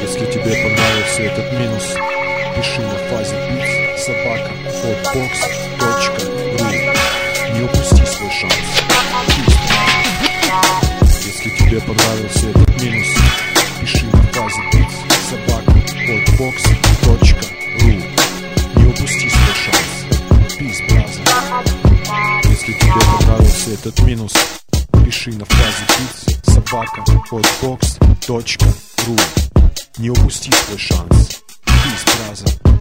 Если тебе понравился этот минус, пиши на фазе бит собака hotbox.ru. Не упусти свой шанс. Если тебе понравился этот минус, пиши на фазе бит собака hotbox.ru. Не упусти свой шанс. Peace, brother. Если тебе понравился этот минус, пиши на фазе бит собака hotbox.ru. Не упусти свой шанс. Peace, brother.